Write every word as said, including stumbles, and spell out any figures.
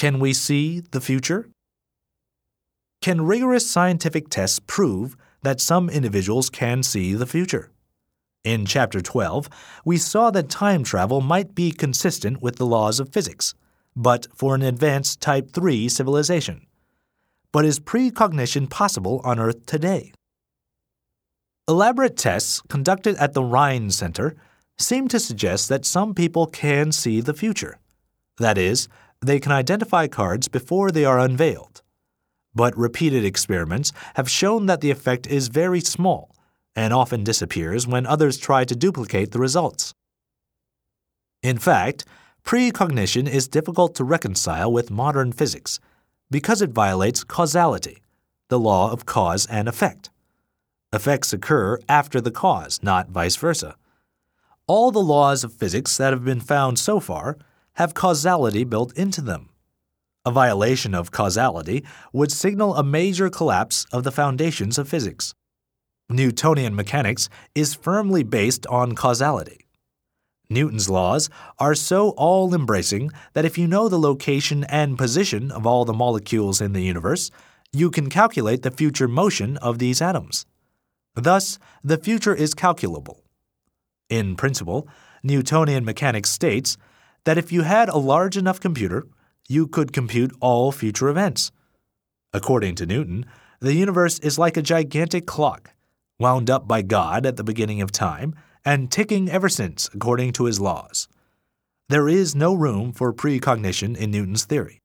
Can we see the future? Can rigorous scientific tests prove that some individuals can see the future? In Chapter twelve, we saw that time travel might be consistent with the laws of physics, but for an advanced Type three civilization. But is precognition possible on Earth today? Elaborate tests conducted at the Rhine Center seem to suggest that some people can see the future. That is, they can identify cards before they are unveiled. But repeated experiments have shown that the effect is very small and often disappears when others try to duplicate the results. In fact, precognition is difficult to reconcile with modern physics because it violates causality, the law of cause and effect. Effects occur after the cause, not vice versa. All the laws of physics that have been found so far have causality built into them. A violation of causality would signal a major collapse of the foundations of physics. Newtonian mechanics is firmly based on causality. Newton's laws are so all-embracing that if you know the location and position of all the molecules in the universe, you can calculate the future motion of these atoms. Thus, the future is calculable. In principle, Newtonian mechanics states that if you had a large enough computer, you could compute all future events. According to Newton, the universe is like a gigantic clock, wound up by God at the beginning of time and ticking ever since according to his laws. There is no room for precognition in Newton's theory.